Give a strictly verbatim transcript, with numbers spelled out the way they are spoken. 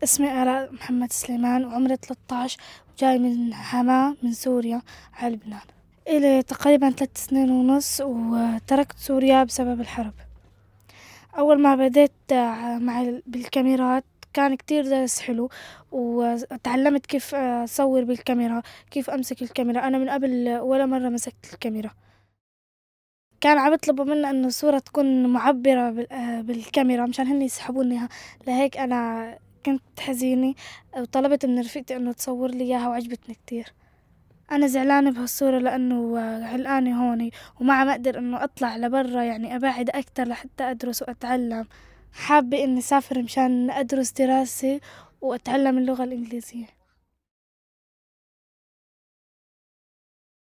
اسمي آلاء محمد سليمان وعمري ثلاثة عشر وجاي من حماة من سوريا على لبنان. إلي تقريبا ثلاث سنين ونص وتركت سوريا بسبب الحرب. أول ما بديت مع بالكاميرات كان كتير درس حلو وتعلمت كيف أصور بالكاميرا، كيف أمسك الكاميرا. أنا من قبل ولا مرة مسكت الكاميرا. كان عم يطلبوا منا إنه الصورة تكون معبرة بالكاميرا مشان هن يسحبوني إياها، لهيك أنا كنت حزينة وطلبت من رفيقتي إنه تصور لي إياها وعجبتني كتير. أنا زعلانة بهالصورة لأنه علقانة هوني وما عم أقدر إنه أطلع لبرا، يعني أبعد أكتر لحتى أدرس وأتعلم. حابة إني أسافر مشان أدرس دراسة وأتعلم اللغة الإنجليزية.